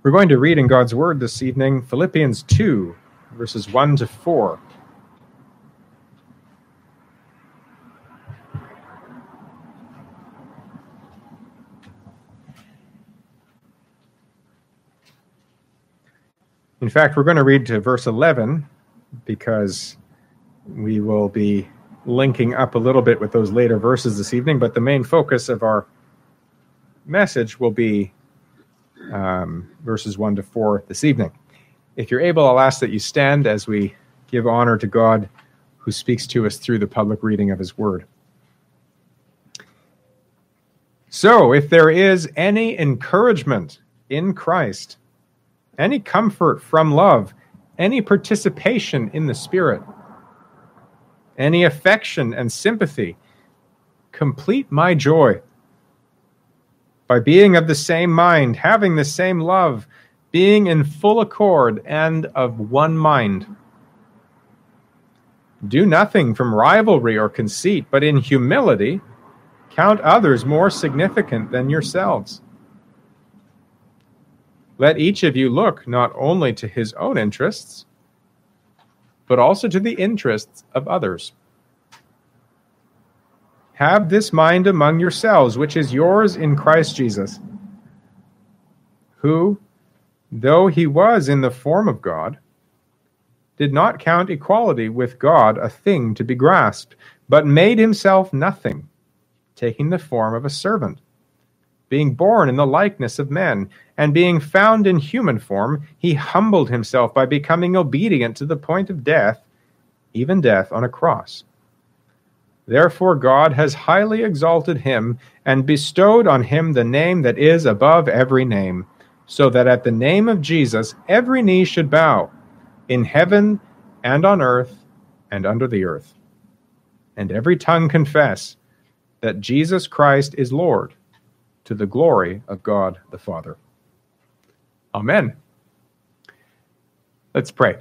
We're going to read in God's Word this evening, Philippians 2, verses 1 to 4. In fact, we're going to read to verse 11 because we will be linking up a little bit with those later verses this evening, but the main focus of our message will be verses 1 to 4 this evening. If you're able, I'll ask that you stand as we give honor to God who speaks to us through the public reading of his word. So, if there is any encouragement in Christ, any comfort from love, any participation in the Spirit, any affection and sympathy, complete my joy by being of the same mind, having the same love, being in full accord and of one mind. Do nothing from rivalry or conceit, but in humility count others more significant than yourselves. Let each of you look not only to his own interests, but also to the interests of others. Have this mind among yourselves, which is yours in Christ Jesus, who, though he was in the form of God, did not count equality with God a thing to be grasped, but made himself nothing, taking the form of a servant, being born in the likeness of men, and being found in human form, he humbled himself by becoming obedient to the point of death, even death on a cross. Therefore God has highly exalted him and bestowed on him the name that is above every name, so that at the name of Jesus every knee should bow, in heaven and on earth and under the earth, and every tongue confess that Jesus Christ is Lord, to the glory of God the Father. Amen. Let's pray.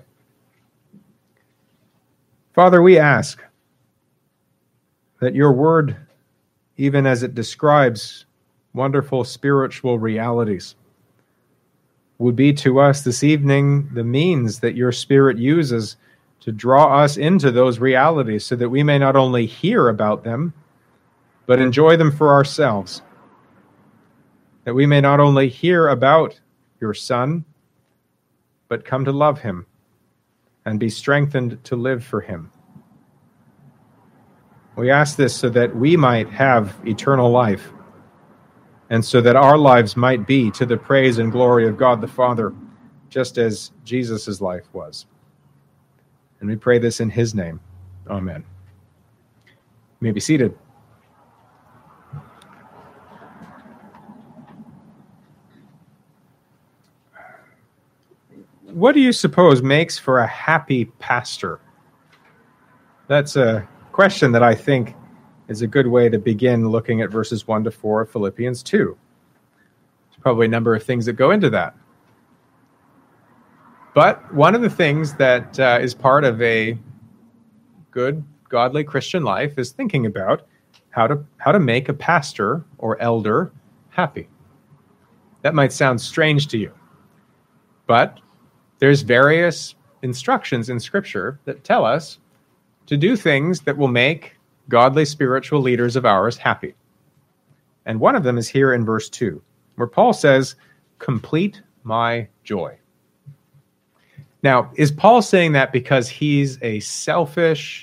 Father, we ask that your word, even as it describes wonderful spiritual realities, would be to us this evening the means that your Spirit uses to draw us into those realities so that we may not only hear about them, but enjoy them for ourselves. That we may not only hear about your Son, but come to love him and be strengthened to live for him. We ask this so that we might have eternal life, and so that our lives might be to the praise and glory of God the Father, just as Jesus' life was. And we pray this in his name. Amen. You may be seated. What do you suppose makes for a happy pastor? That's a question that I think is a good way to begin looking at verses 1 to 4 of Philippians 2. There's probably a number of things that go into that. But one of the things that is part of a good, godly Christian life is thinking about how to make a pastor or elder happy. That might sound strange to you, but there's various instructions in Scripture that tell us to do things that will make godly spiritual leaders of ours happy. And one of them is here in verse 2, where Paul says, complete my joy. Now, is Paul saying that because he's a selfish,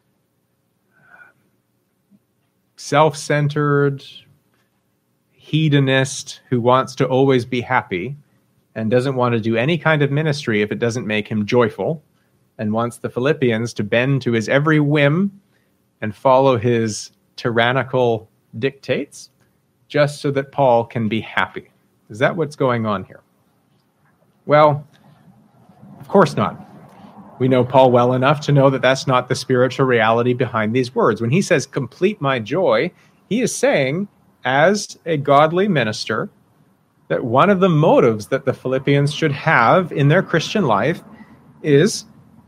self-centered hedonist who wants to always be happy and doesn't want to do any kind of ministry if it doesn't make him joyful, and wants the Philippians to bend to his every whim and follow his tyrannical dictates just so that Paul can be happy? Is that what's going on here? Well, of course not. We know Paul well enough to know that that's not the spiritual reality behind these words. When he says, complete my joy, he is saying, as a godly minister, that one of the motives that the Philippians should have in their Christian life is,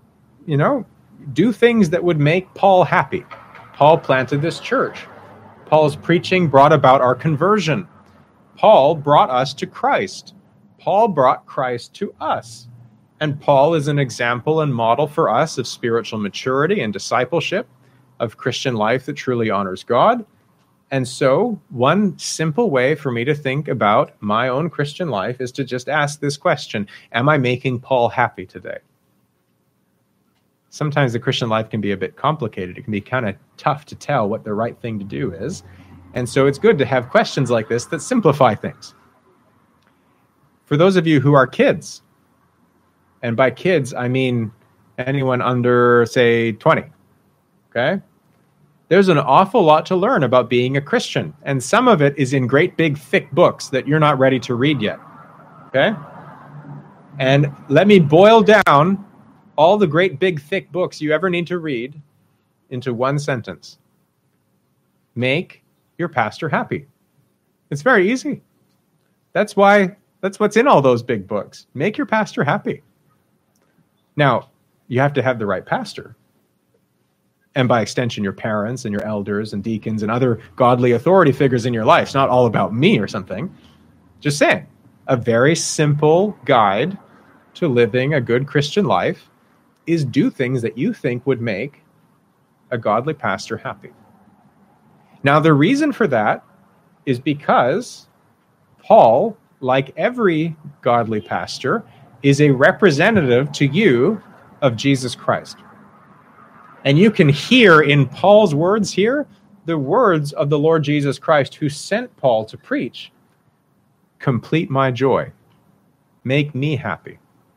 do things that would make Paul happy. Paul planted this church. Paul's preaching brought about our conversion. Paul brought us to Christ. Paul brought Christ to us. And Paul is an example and model for us of spiritual maturity and discipleship, of Christian life that truly honors God. And so one simple way for me to think about my own Christian life is to just ask this question: am I making Paul happy today? Sometimes the Christian life can be a bit complicated. It can be kind of tough to tell what the right thing to do is. And so it's good to have questions like this that simplify things. For those of you who are kids, and by kids, I mean anyone under, say, 20, okay? There's an awful lot to learn about being a Christian, and some of it is in great big thick books that you're not ready to read yet, okay? And let me boil down all the great big thick books you ever need to read into one sentence. Make your pastor happy. It's very easy. That's what's in all those big books. Make your pastor happy. Now, you have to have the right pastor. And by extension, your parents and your elders and deacons and other godly authority figures in your life. It's not all about me or something. Just saying, a very simple guide to living a good Christian life is do things that you think would make a godly pastor happy. Now, the reason for that is because Paul, like every godly pastor, is a representative to you of Jesus Christ. And you can hear in Paul's words here the words of the Lord Jesus Christ, who sent Paul to preach, complete my joy, make me happy.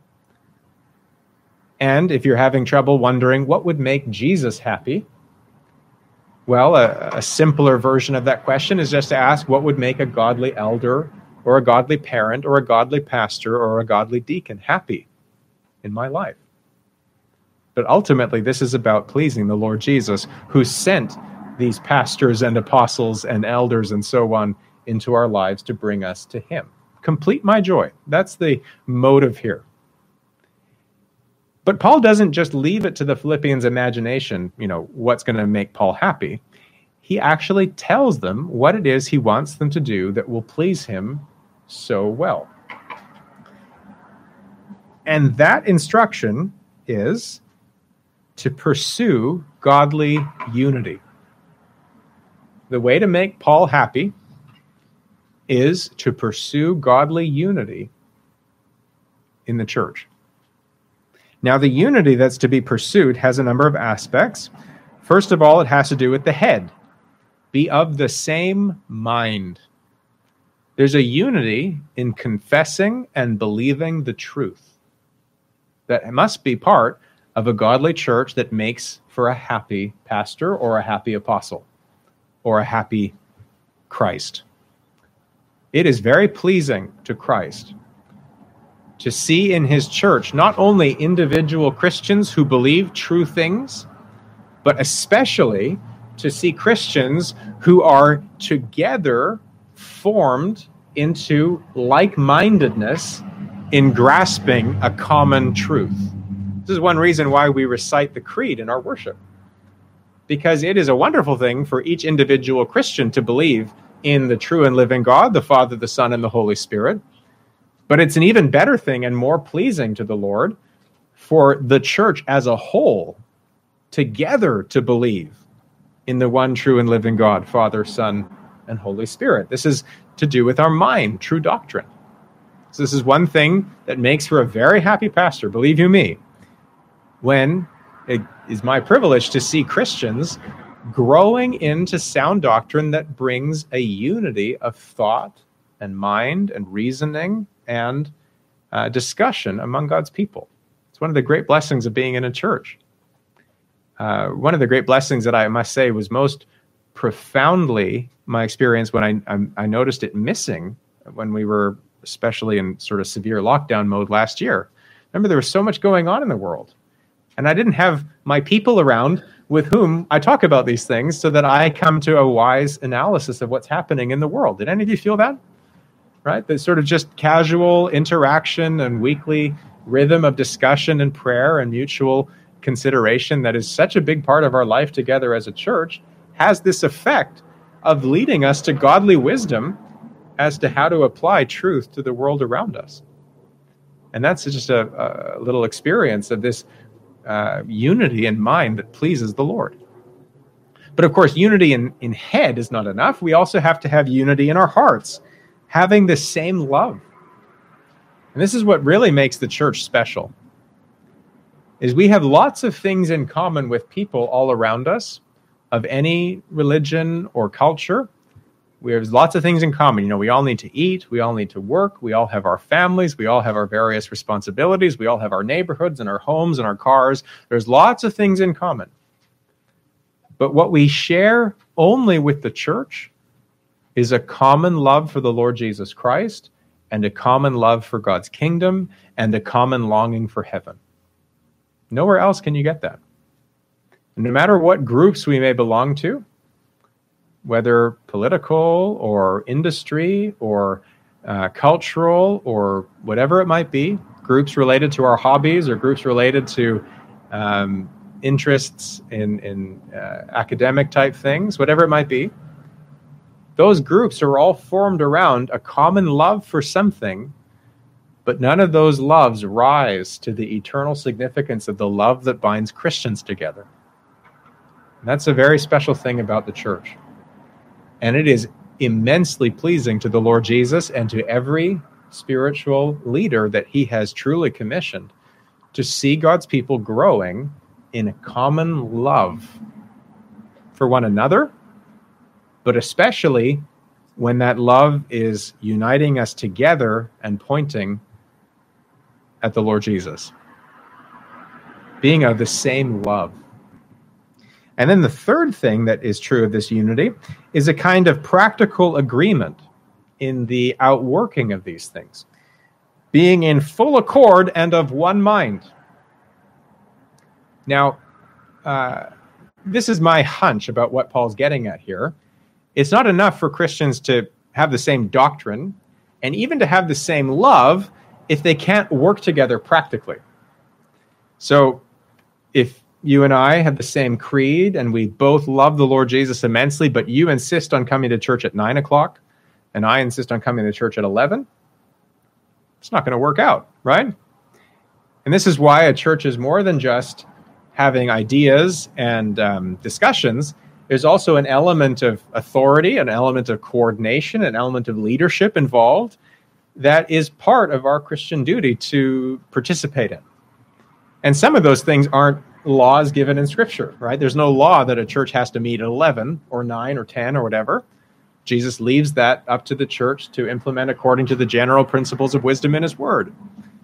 And if you're having trouble wondering what would make Jesus happy, well, a simpler version of that question is just to ask what would make a godly elder or a godly parent or a godly pastor or a godly deacon happy in my life. But ultimately, this is about pleasing the Lord Jesus, who sent these pastors and apostles and elders and so on into our lives to bring us to him. Complete my joy. That's the motive here. But Paul doesn't just leave it to the Philippians' imagination, what's going to make Paul happy. He actually tells them what it is he wants them to do that will please him so well. And that instruction is to pursue godly unity. The way to make Paul happy is to pursue godly unity in the church. Now, the unity that's to be pursued has a number of aspects. First of all, it has to do with the head. Be of the same mind. There's a unity in confessing and believing the truth that must be part of a godly church that makes for a happy pastor or a happy apostle or a happy Christ. It is very pleasing to Christ to see in his church not only individual Christians who believe true things, but especially to see Christians who are together formed into like-mindedness in grasping a common truth. This is one reason why we recite the creed in our worship, because it is a wonderful thing for each individual Christian to believe in the true and living God, the Father, the Son, and the Holy Spirit. But it's an even better thing and more pleasing to the Lord for the church as a whole together to believe in the one true and living God, Father, Son, and Holy Spirit. This is to do with our mind, true doctrine. So this is one thing that makes for a very happy pastor, believe you me, when it is my privilege to see Christians growing into sound doctrine that brings a unity of thought and mind and reasoning and discussion among God's people. It's one of the great blessings of being in a church. One of the great blessings that I must say was most profoundly my experience when I noticed it missing when we were especially in sort of severe lockdown mode last year. Remember, there was so much going on in the world. And I didn't have my people around with whom I talk about these things so that I come to a wise analysis of what's happening in the world. Did any of you feel that? Right? The sort of just casual interaction and weekly rhythm of discussion and prayer and mutual consideration that is such a big part of our life together as a church has this effect of leading us to godly wisdom as to how to apply truth to the world around us. And that's just a little experience of this unity in mind that pleases the Lord. But of course, unity in head is not enough. We also have to have unity in our hearts, having the same love. And this is what really makes the church special, is we have lots of things in common with people all around us of any religion or culture. We have lots of things in common. You know, we all need to eat. We all need to work. We all have our families. We all have our various responsibilities. We all have our neighborhoods and our homes and our cars. There's lots of things in common. But what we share only with the church is a common love for the Lord Jesus Christ and a common love for God's kingdom and a common longing for heaven. Nowhere else can you get that. And no matter what groups we may belong to, whether political or industry or cultural or whatever it might be, groups related to our hobbies or groups related to interests in academic type things, whatever it might be, those groups are all formed around a common love for something, but none of those loves rise to the eternal significance of the love that binds Christians together. And that's a very special thing about the church. And it is immensely pleasing to the Lord Jesus and to every spiritual leader that he has truly commissioned to see God's people growing in a common love for one another, but especially when that love is uniting us together and pointing at the Lord Jesus, being of the same love. And then the third thing that is true of this unity is a kind of practical agreement in the outworking of these things, being in full accord and of one mind. Now, this is my hunch about what Paul's getting at here. It's not enough for Christians to have the same doctrine and even to have the same love if they can't work together practically. So if you and I have the same creed and we both love the Lord Jesus immensely, but you insist on coming to church at 9 o'clock and I insist on coming to church at 11, it's not going to work out, right? And this is why a church is more than just having ideas and discussions. There's also an element of authority, an element of coordination, an element of leadership involved that is part of our Christian duty to participate in. And some of those things aren't laws given in Scripture, right? There's no law that a church has to meet at 11 or 9 or 10 or whatever. Jesus leaves that up to the church to implement according to the general principles of wisdom in his word.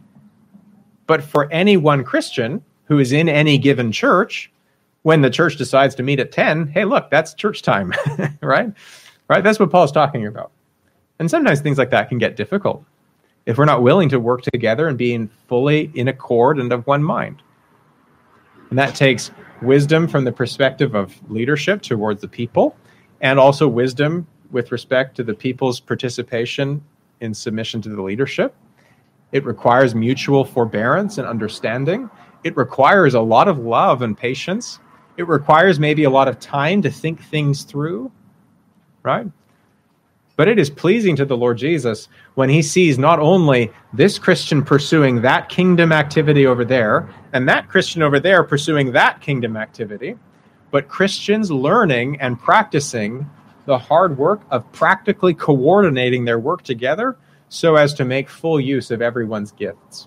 But for any one Christian who is in any given church, when the church decides to meet at 10, hey, look, that's church time, right? Right? That's what Paul's talking about. And sometimes things like that can get difficult if we're not willing to work together and being fully in accord and of one mind. And that takes wisdom from the perspective of leadership towards the people, and also wisdom with respect to the people's participation in submission to the leadership. It requires mutual forbearance and understanding. It requires a lot of love and patience. It requires maybe a lot of time to think things through, right? But it is pleasing to the Lord Jesus when he sees not only this Christian pursuing that kingdom activity over there, and that Christian over there pursuing that kingdom activity, but Christians learning and practicing the hard work of practically coordinating their work together so as to make full use of everyone's gifts.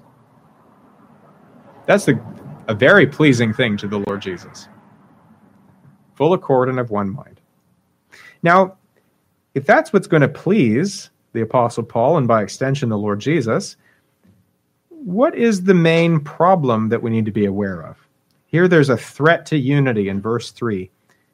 That's a very pleasing thing to the Lord Jesus. Full accord and of one mind. Now, if that's what's going to please the Apostle Paul and by extension the Lord Jesus, what is the main problem that we need to be aware of? Here there's a threat to unity in verse 3.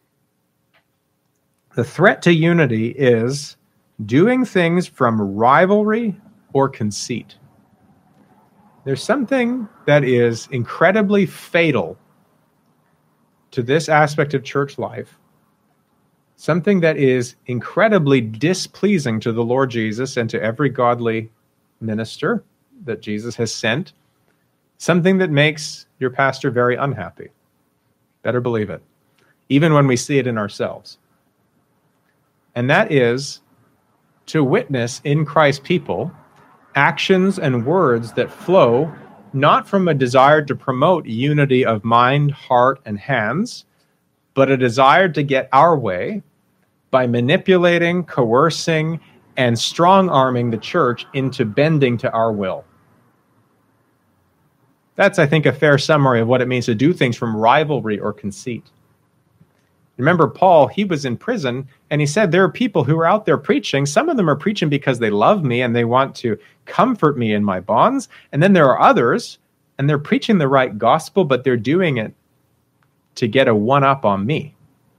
The threat to unity is doing things from rivalry or conceit. There's something that is incredibly fatal to this aspect of church life, something that is incredibly displeasing to the Lord Jesus and to every godly minister that Jesus has sent, something that makes your pastor very unhappy. Better believe it, even when we see it in ourselves. And that is to witness in Christ's people actions and words that flow not from a desire to promote unity of mind, heart, and hands, but a desire to get our way by manipulating, coercing, and strong-arming the church into bending to our will. That's, I think, a fair summary of what it means to do things from rivalry or conceit. Remember, Paul, he was in prison, and he said there are people who are out there preaching. Some of them are preaching because they love me and they want to comfort me in my bonds. And then there are others, and they're preaching the right gospel, but they're doing it to get a one-up on me.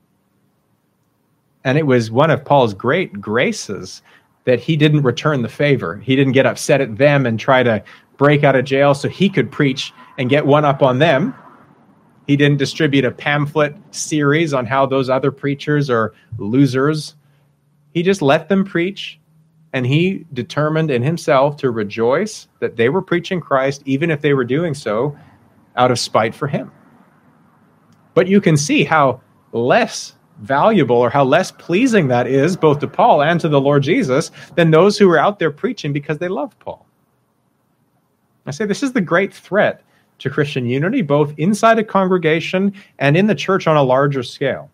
And it was one of Paul's great graces that he didn't return the favor. He didn't get upset at them and try to break out of jail so he could preach and get one up on them. He didn't distribute a pamphlet series on how those other preachers are losers. He just let them preach, and he determined in himself to rejoice that they were preaching Christ, even if they were doing so out of spite for him. But you can see how less valuable or how less pleasing that is both to Paul and to the Lord Jesus than those who are out there preaching because they love Paul. I say this is the great threat to Christian unity, both inside a congregation and in the church on a larger scale.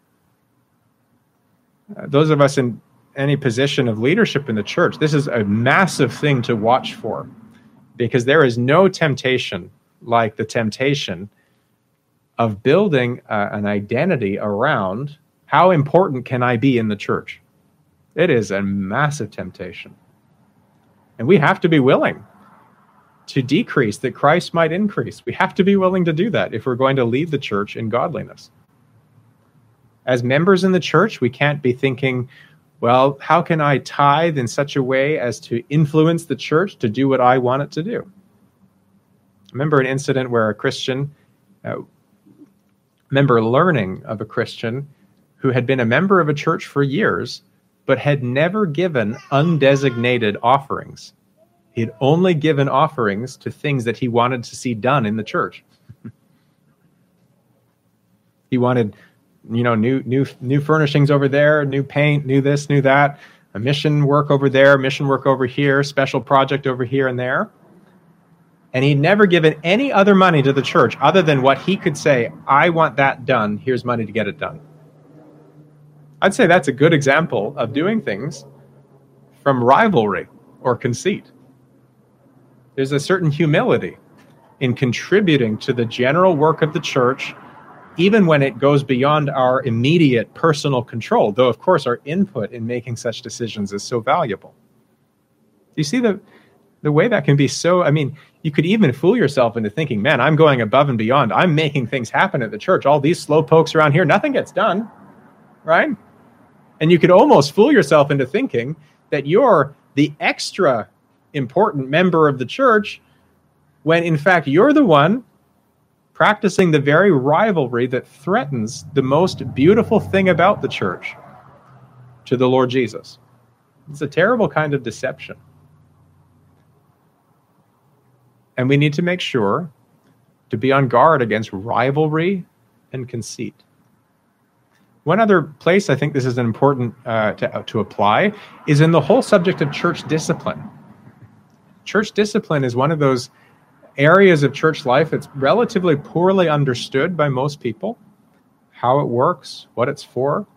Those of us in any position of leadership in the church, this is a massive thing to watch for, because there is no temptation like the temptation of building an identity around how important can I be in the church. It is a massive temptation. And we have to be willing to decrease that Christ might increase. We have to be willing to do that if we're going to lead the church in godliness. As members in the church, we can't be thinking, well, how can I tithe in such a way as to influence the church to do what I want it to do? I remember an incident where a Christian, learning of a Christian who had been a member of a church for years, but had never given undesignated offerings. He had only given offerings to things that he wanted to see done in the church. He wanted, new furnishings over there, new paint, new this, new that, a mission work over there, mission work over here, special project over here and there. And he'd never given any other money to the church other than what he could say, I want that done, here's money to get it done. I'd say that's a good example of doing things from rivalry or conceit. There's a certain humility in contributing to the general work of the church, even when it goes beyond our immediate personal control, though, of course, our input in making such decisions is so valuable. Do you see the way that can be so, you could even fool yourself into thinking, man, I'm going above and beyond. I'm making things happen at the church. All these slow pokes around here, nothing gets done, right? And you could almost fool yourself into thinking that you're the extra important member of the church, when in fact you're the one practicing the very rivalry that threatens the most beautiful thing about the church to the Lord Jesus. It's a terrible kind of deception. And we need to make sure to be on guard against rivalry and conceit. One other place I think this is important to apply is in the whole subject of church discipline. Church discipline is one of those areas of church life that's relatively poorly understood by most people, how it works, what it's for.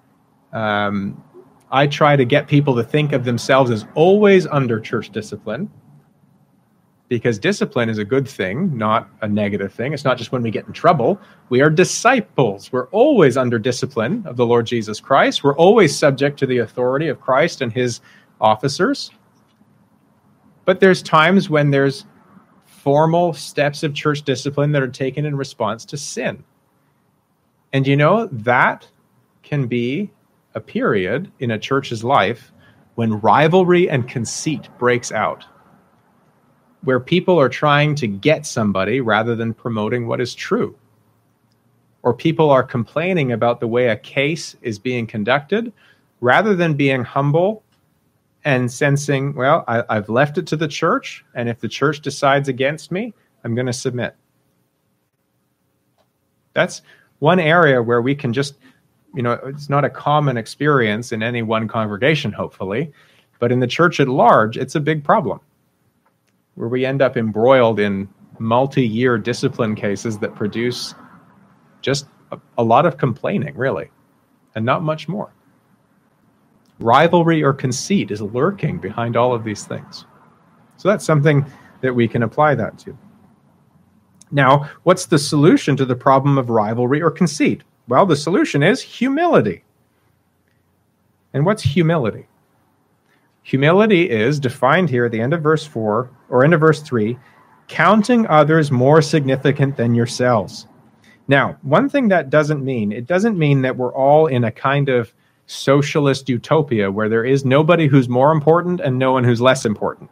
I try to get people to think of themselves as always under church discipline, because discipline is a good thing, not a negative thing. It's not just when we get in trouble. We are disciples. We're always under discipline of the Lord Jesus Christ. We're always subject to the authority of Christ and his officers. But there's times when there's formal steps of church discipline that are taken in response to sin. And that can be a period in a church's life when rivalry and conceit breaks out, where people are trying to get somebody rather than promoting what is true. Or people are complaining about the way a case is being conducted rather than being humble and sensing, well, I've left it to the church, and if the church decides against me, I'm going to submit. That's one area where we can just, it's not a common experience in any one congregation, hopefully, but in the church at large, it's a big problem. where we end up embroiled in multi-year discipline cases that produce just a lot of complaining, really, and not much more. Rivalry or conceit is lurking behind all of these things. So that's something that we can apply that to. Now, what's the solution to the problem of rivalry or conceit? Well, the solution is humility. And what's humility? Humility is defined here at the end of verse 4 or end of verse 3, counting others more significant than yourselves. Now, one thing that doesn't mean that we're all in a kind of socialist utopia where there is nobody who's more important and no one who's less important.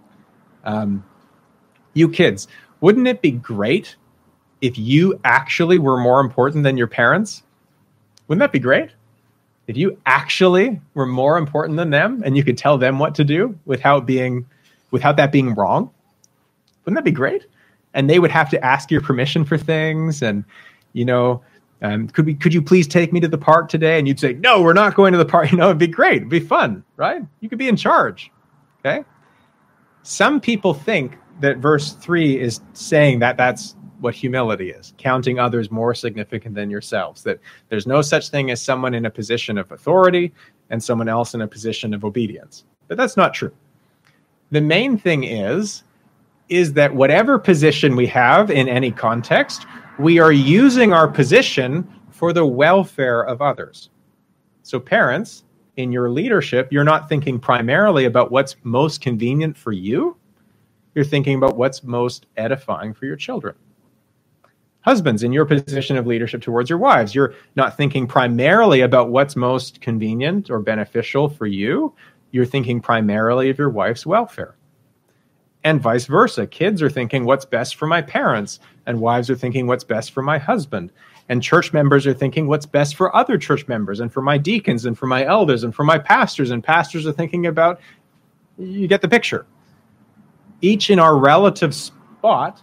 You kids, wouldn't it be great if you actually were more important than your parents? Wouldn't that be great? If you actually were more important than them and you could tell them what to do without that being wrong? Wouldn't that be great? And they would have to ask your permission for things and, could you please take me to the park today? And you'd say, no, we're not going to the park. It'd be great. It'd be fun, right? You could be in charge, okay? Some people think that verse 3 is saying that that's what humility is, counting others more significant than yourselves, that there's no such thing as someone in a position of authority and someone else in a position of obedience. But that's not true. The main thing is that whatever position we have in any context, we are using our position for the welfare of others. So parents, in your leadership, you're not thinking primarily about what's most convenient for you. You're thinking about what's most edifying for your children. Husbands, in your position of leadership towards your wives, you're not thinking primarily about what's most convenient or beneficial for you. You're thinking primarily of your wife's welfare. And vice versa. Kids are thinking what's best for my parents, and wives are thinking what's best for my husband. And church members are thinking what's best for other church members, and for my deacons, and for my elders, and for my pastors. And pastors are thinking about, you get the picture. Each in our relative spot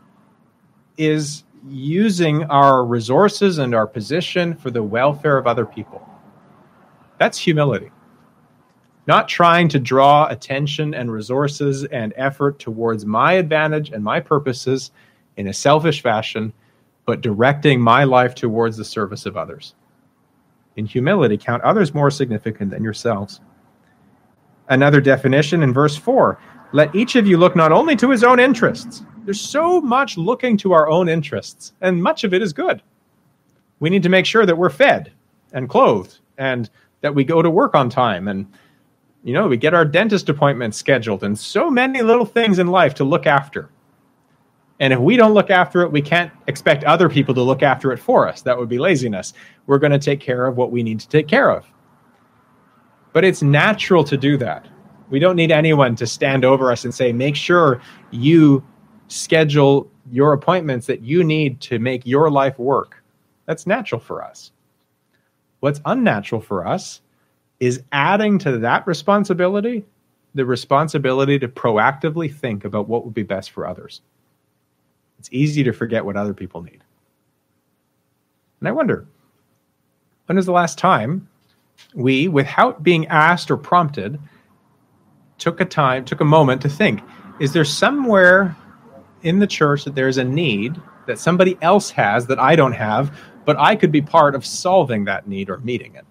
is using our resources and our position for the welfare of other people. That's humility. Not trying to draw attention and resources and effort towards my advantage and my purposes in a selfish fashion, but directing my life towards the service of others. In humility, count others more significant than yourselves. Another definition in verse 4, let each of you look not only to his own interests. There's so much looking to our own interests, and much of it is good. We need to make sure that we're fed and clothed and that we go to work on time and we get our dentist appointments scheduled and so many little things in life to look after. And if we don't look after it, we can't expect other people to look after it for us. That would be laziness. We're going to take care of what we need to take care of. But it's natural to do that. We don't need anyone to stand over us and say, make sure you schedule your appointments that you need to make your life work. That's natural for us. What's unnatural for us is adding to that responsibility, the responsibility to proactively think about what would be best for others. It's easy to forget what other people need. And I wonder, when was the last time we, without being asked or prompted, took a moment to think, is there somewhere in the church that there's a need that somebody else has that I don't have, but I could be part of solving that need or meeting it?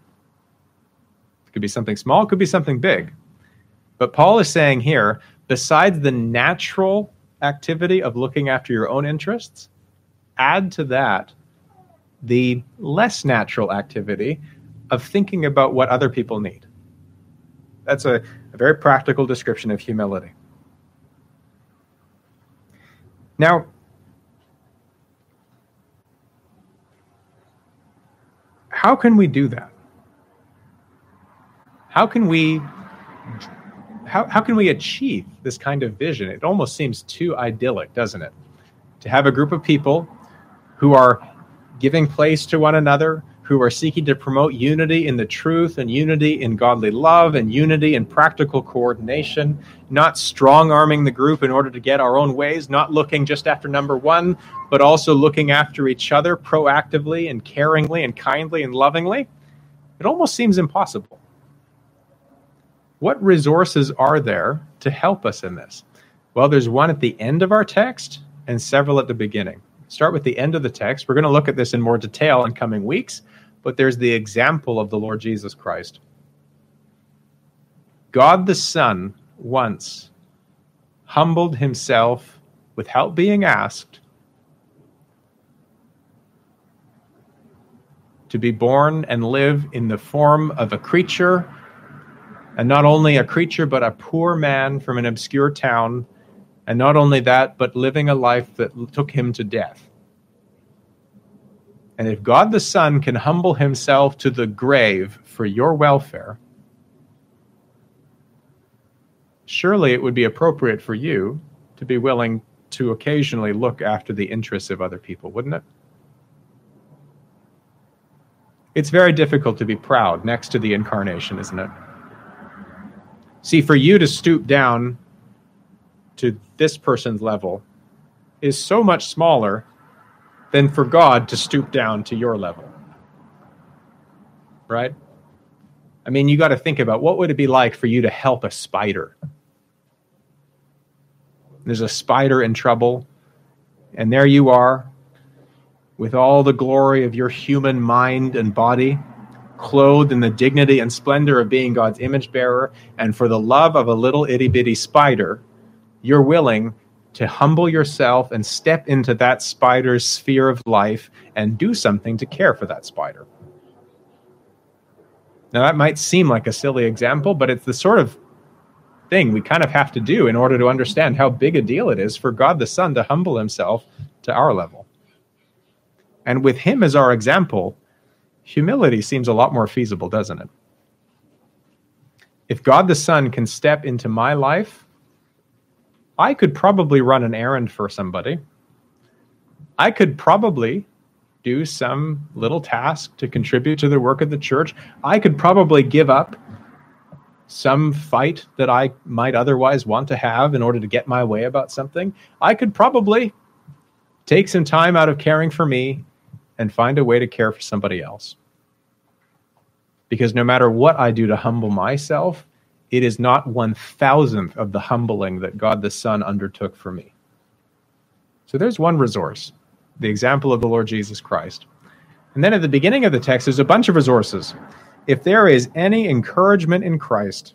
It could be something small, it could be something big. But Paul is saying here, besides the natural activity of looking after your own interests, add to that the less natural activity of thinking about what other people need. That's a very practical description of humility. Now, how can we do that? How can we achieve this kind of vision? It almost seems too idyllic, doesn't it? To have a group of people who are giving place to one another, who are seeking to promote unity in the truth and unity in godly love and unity in practical coordination, not strong-arming the group in order to get our own ways, not looking just after number one, but also looking after each other proactively and caringly and kindly and lovingly. It almost seems impossible. What resources are there to help us in this? Well, there's one at the end of our text and several at the beginning. Start with the end of the text. We're going to look at this in more detail in coming weeks, but there's the example of the Lord Jesus Christ. God the Son once humbled himself without being asked to be born and live in the form of a creature, and not only a creature, but a poor man from an obscure town, and not only that, but living a life that took him to death. And if God the Son can humble himself to the grave for your welfare, surely it would be appropriate for you to be willing to occasionally look after the interests of other people, wouldn't it? It's very difficult to be proud next to the incarnation, isn't it? See, for you to stoop down to this person's level is so much smaller than for God to stoop down to your level. Right? I mean, you got to think about what would it be like for you to help a spider? There's a spider in trouble, and there you are, with all the glory of your human mind and body, clothed in the dignity and splendor of being God's image bearer, and for the love of a little itty-bitty spider, you're willing to humble yourself and step into that spider's sphere of life and do something to care for that spider. Now, that might seem like a silly example, but it's the sort of thing we kind of have to do in order to understand how big a deal it is for God the Son to humble himself to our level. And with him as our example, humility seems a lot more feasible, doesn't it? If God the Son can step into my life, I could probably run an errand for somebody. I could probably do some little task to contribute to the work of the church. I could probably give up some fight that I might otherwise want to have in order to get my way about something. I could probably take some time out of caring for me and find a way to care for somebody else. Because no matter what I do to humble myself, it is not 1,000th of the humbling that God the Son undertook for me. So there's one resource, the example of the Lord Jesus Christ. And then at the beginning of the text, there's a bunch of resources. If there is any encouragement in Christ,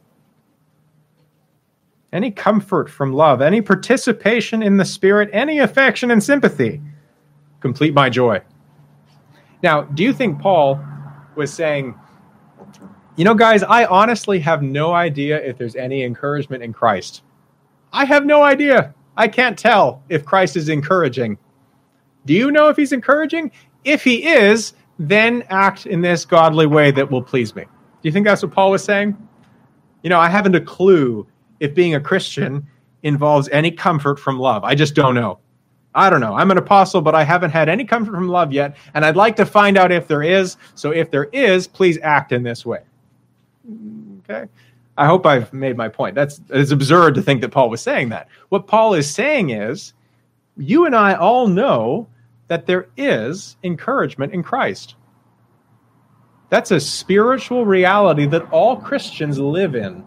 any comfort from love, any participation in the Spirit, any affection and sympathy, complete my joy. Now, do you think Paul was saying, you know, guys, I honestly have no idea if there's any encouragement in Christ. I have no idea. I can't tell if Christ is encouraging. Do you know if he's encouraging? If he is, then act in this godly way that will please me. Do you think that's what Paul was saying? You know, I haven't a clue if being a Christian involves any comfort from love. I just don't know. I don't know. I'm an apostle, but I haven't had any comfort from love yet, and I'd like to find out if there is. So if there is, please act in this way. Okay? I hope I've made my point. It's absurd to think that Paul was saying that. What Paul is saying is, you and I all know that there is encouragement in Christ. That's a spiritual reality that all Christians live in.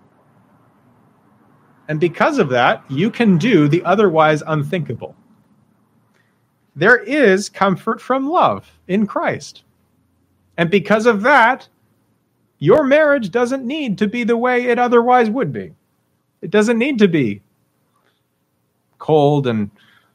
And because of that, you can do the otherwise unthinkable. There is comfort from love in Christ. And because of that, your marriage doesn't need to be the way it otherwise would be. It doesn't need to be cold and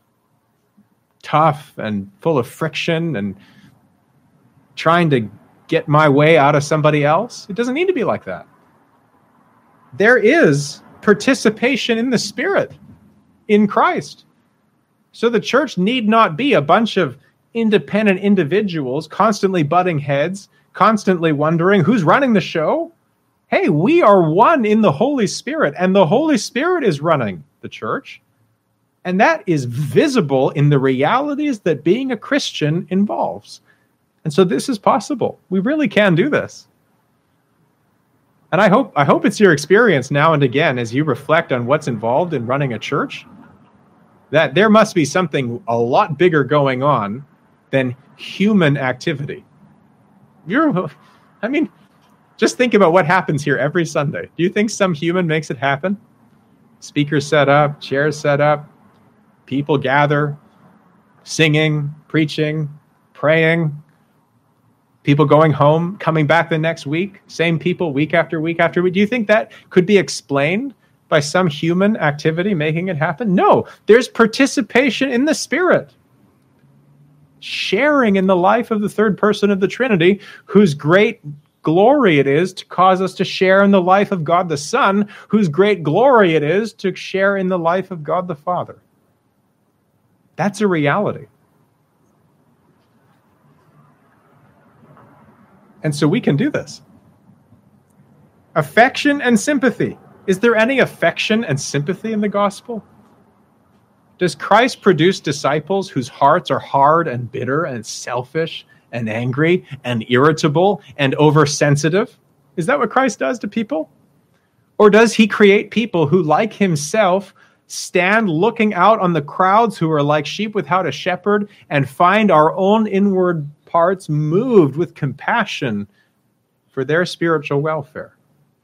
tough and full of friction and trying to get my way out of somebody else. It doesn't need to be like that. There is participation in the Spirit in Christ. So the church need not be a bunch of independent individuals constantly butting heads, constantly wondering who's running the show. Hey, we are one in the Holy Spirit, and the Holy Spirit is running the church. And that is visible in the realities that being a Christian involves. And so this is possible. We really can do this. And I hope it's your experience now and again as you reflect on what's involved in running a church, that there must be something a lot bigger going on than human activity. Just think about what happens here every Sunday. Do you think some human makes it happen? Speakers set up, chairs set up, people gather, singing, preaching, praying, people going home, coming back the next week, same people week after week after week. Do you think that could be explained by some human activity making it happen? No, there's participation in the Spirit, sharing in the life of the third person of the Trinity, whose great glory it is to cause us to share in the life of God the Son, whose great glory it is to share in the life of God the Father. That's a reality. And so we can do this. Affection and sympathy. Is there any affection and sympathy in the gospel? Does Christ produce disciples whose hearts are hard and bitter and selfish and angry and irritable and oversensitive? Is that what Christ does to people? Or does he create people who, like himself, stand looking out on the crowds who are like sheep without a shepherd and find our own inward parts moved with compassion for their spiritual welfare?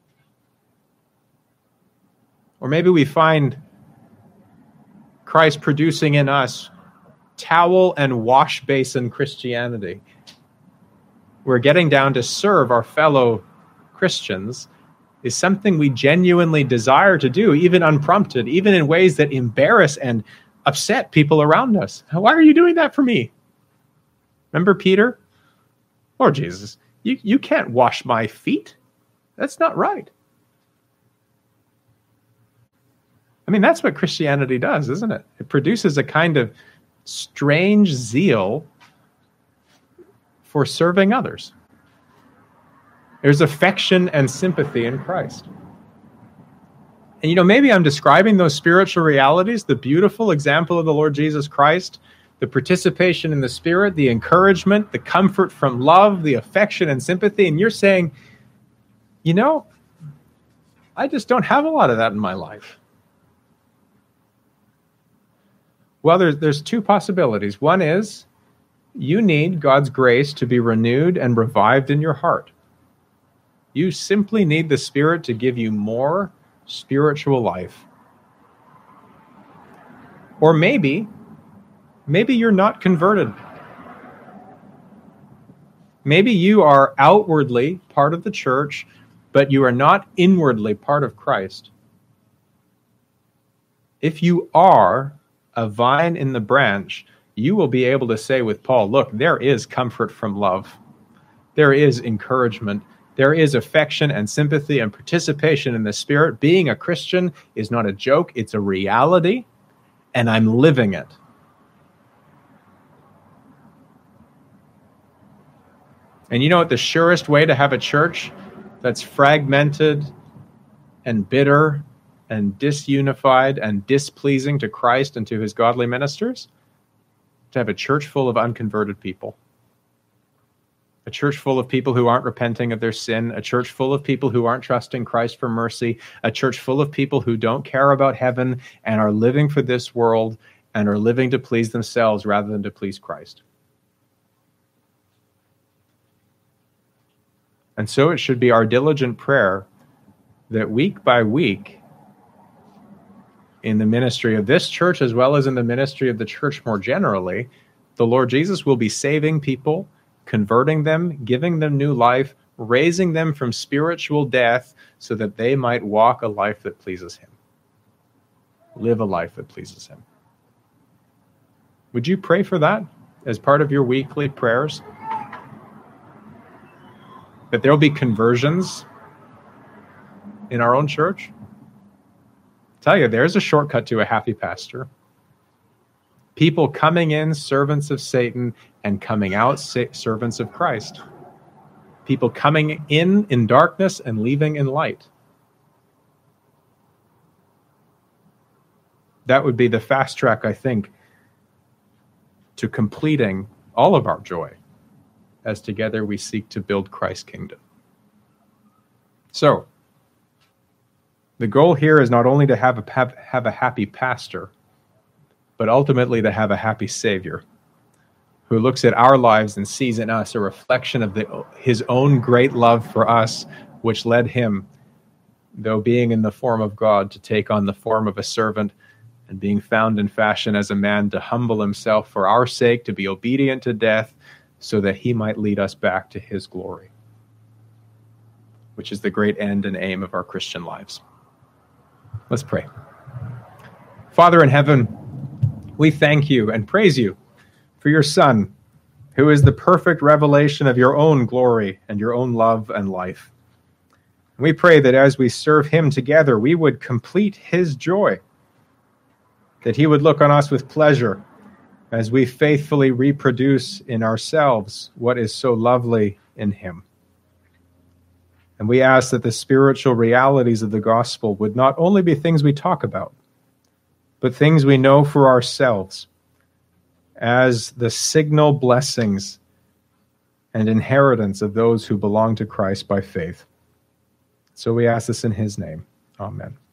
Or maybe we find Christ producing in us towel and wash basin Christianity. We're getting down to serve our fellow Christians is something we genuinely desire to do, even unprompted, even in ways that embarrass and upset people around us. Why are you doing that for me? Remember Peter? Lord Jesus, you can't wash my feet. That's not right. I mean, that's what Christianity does, isn't it? It produces a kind of strange zeal for serving others. There's affection and sympathy in Christ. And maybe I'm describing those spiritual realities, the beautiful example of the Lord Jesus Christ, the participation in the Spirit, the encouragement, the comfort from love, the affection and sympathy. And you're saying, I just don't have a lot of that in my life. Well, there's two possibilities. One is you need God's grace to be renewed and revived in your heart. You simply need the Spirit to give you more spiritual life. Or maybe you're not converted. Maybe you are outwardly part of the church, but you are not inwardly part of Christ. If you are a vine in the branch, you will be able to say with Paul, look, there is comfort from love. There is encouragement. There is affection and sympathy and participation in the Spirit. Being a Christian is not a joke. It's a reality, and I'm living it. And you know what the surest way to have a church that's fragmented and bitter and disunified and displeasing to Christ and to his godly ministers? To have a church full of unconverted people. A church full of people who aren't repenting of their sin. A church full of people who aren't trusting Christ for mercy. A church full of people who don't care about heaven and are living for this world and are living to please themselves rather than to please Christ. And so it should be our diligent prayer that week by week, in the ministry of this church as well as in the ministry of the church more generally, the Lord Jesus will be saving people, converting them, giving them new life, raising them from spiritual death so that they might walk a life that pleases him. Live a life that pleases him. Would you pray for that as part of your weekly prayers? That there will be conversions in our own church? Tell you, there's a shortcut to a happy pastor. People coming in servants of Satan and coming out servants of Christ. People coming in darkness and leaving in light. That would be the fast track, I think, to completing all of our joy as together we seek to build Christ's kingdom. So, the goal here is not only to have a happy pastor, but ultimately to have a happy Savior who looks at our lives and sees in us a reflection of his own great love for us, which led him though being in the form of God, to take on the form of a servant, and being found in fashion as a man, to humble himself for our sake, to be obedient to death, so that he might lead us back to his glory, which is the great end and aim of our Christian lives. Let's pray. Father in heaven, we thank you and praise you for your Son, who is the perfect revelation of your own glory and your own love and life. We pray that as we serve him together, we would complete his joy, that he would look on us with pleasure as we faithfully reproduce in ourselves what is so lovely in him. And we ask that the spiritual realities of the gospel would not only be things we talk about, but things we know for ourselves as the signal blessings and inheritance of those who belong to Christ by faith. So we ask this in his name. Amen.